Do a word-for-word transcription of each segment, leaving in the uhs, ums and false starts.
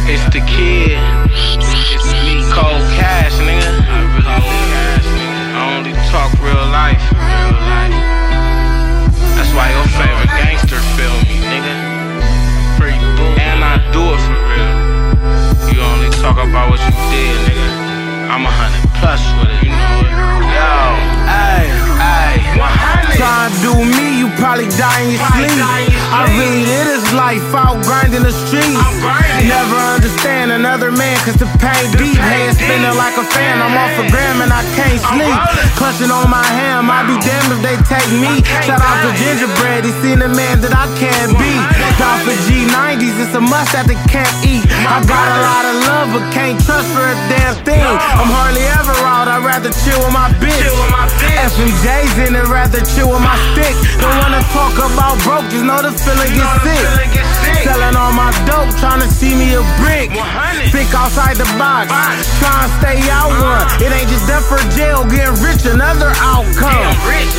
It's the kid. It's me, Cold Cash, nigga. I only talk real life. That's why your favorite gangster feel me, nigga. Free boom. And I do it for real. You only talk about what you did, nigga. I'm a hundred plus with it, you know it. Yo, ayy, ayy, one hundred. Try to do me, you probably die in your sleep. I really live this life out grinding the streets. Never understand another man, cause the pain deep. Head spinning like a fan, I'm off a gram and I can't sleep. Clutching on my ham, I'd be damned if they take me. Shout out to Gingerbread, he seen a man that I can't be. Down for G nineties, it's a must that they can't eat. I got a lot of love, but can't trust for a damn thing. I'm hardly ever out, I'd rather chill with my bitch. F M J's in it, rather chill with my stick. Don't wanna talk about broke, just know the feeling get sick. Selling all my dope, trying to see me a brick. Think outside the box, trying to stay out one. It ain't just death for jail, getting rich, another outcome.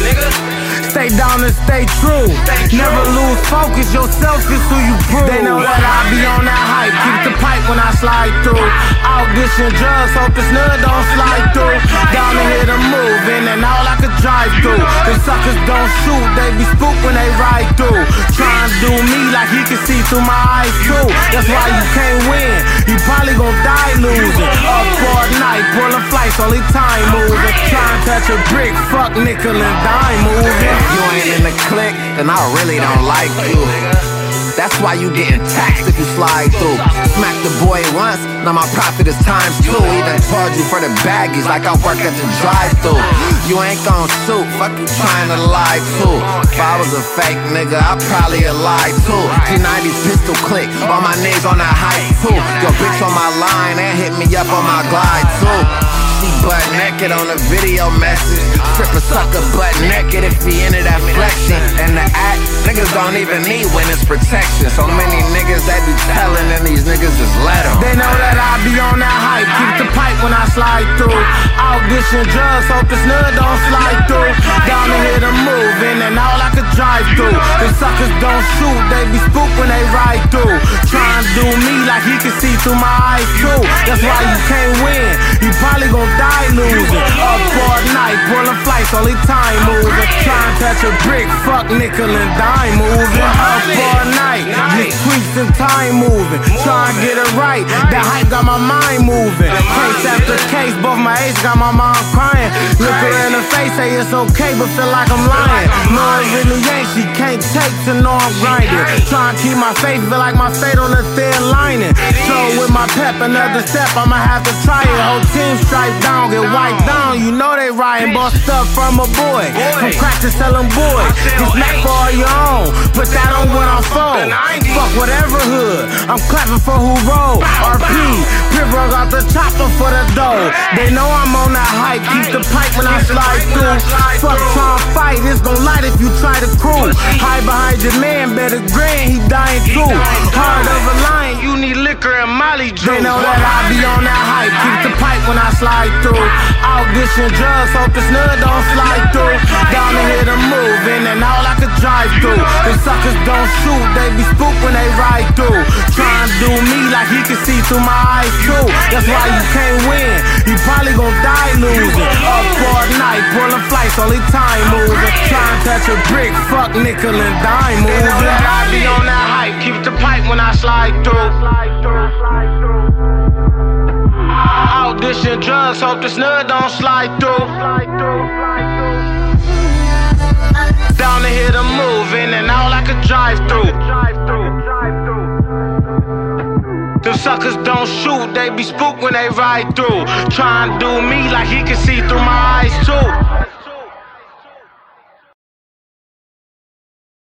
Stay down and stay true. Never lose focus, yourself is who you prove. They know that I be on that hype, keep the pipe when I slide through. Out dishing drugs, hope the snug don't slide through. Down to hit a move, in and all I could drive through. The suckers don't shoot, they be spooked when they ride through. Trying to do me like he can see through my eyes too. That's why you can't win, you probably gon' die losing. Up all night, pulling flights, only time moving. Trying to touch a brick, fuck nickel and dime moving. You ain't in the clique, then I really don't like you. That's why you getting taxed if you slide through. Smack the boy once, now my profit is times two. Even charge you for the baggies like I work at the drive-thru. You ain't gon' shoot, fuck you trying to lie too. If I was a fake nigga, I'd probably have lied too. G nineties pistol click, all my niggas on that hype too. Yo bitch on my line and hit me up on my glide too. She butt naked on a video message. Strip a sucker butt naked if he into that flexing. And the act, niggas don't even need witness protection. So many niggas that be telling and these niggas just let them. They know that I be on that hype, keep the pipe when I slide through. Out dishing drugs, hope the snug don't slide through. Down to hit a move, in and all I could drive through. The suckers don't shoot, they be spooked when they ride through. Trying to do me like he can see through my eyes too. That's why you can't win, you probably gon' die losing. Up all night, pulling flights, only time moving. Trying to touch a brick, fuck nickel and dime moving. Up all night, just tweets and time moving. Trying to get it right, that hype got my mind moving. Case after case, both my ace got my mom crying. Look her in the face, say it's okay, but feel like I'm lying. No, it really ain't, she can't take to know I'm grinding. Trying to keep my faith, feel like my fate on a thin lining. So with my pep, another step, I'ma have to try it. Whole team striped down, get wiped down, you know they riding. Bought stuff from a boy, from crack to selling boys. This Mac for all your own, put that on when I'm phone. Fuck whatever hood, I'm clapping for who roll. R P, Pittsburgh got the chopper for the dough. They know I'm on that hype, keep the pipe when I slide through. Fuck trying to fight, it's gon' light if you try to crew. Hide behind your man, better grin, he dying too. Hard of a lion, you need liquor and Molly juice. They know that I be on that hype, keep the pipe when I slide through. Out dishing drugs, hope the snug don't slide through. Down to hit a move, in and all I could drive through. The suckers don't shoot, they be spooked when they ride through. Trying to do me like he can see through my eyes too. That's why you can't win, you probably gon' die losing. Up all night, pulling flights, only time moving. Trying to touch a brick, fuck nickel and dime moving. I be on that hype, keep the pipe when I slide through. Out dishing drugs, hope the snug don't slide through. Down to hit a move, in and all I could drive through. Them suckers don't shoot, they be spooked when they ride through. Trying to do me like he can see through my eyes too.